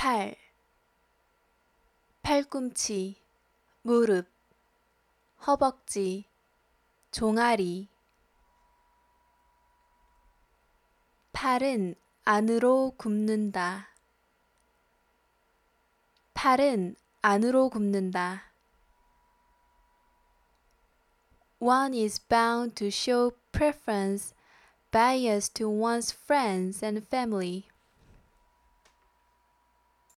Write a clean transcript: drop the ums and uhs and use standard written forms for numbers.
팔, 팔꿈치, 무릎, 허벅지, 종아리. 팔은 안으로 굽는다. 팔은 안으로 굽는다. One is bound to show preference, bias to one's friends and family.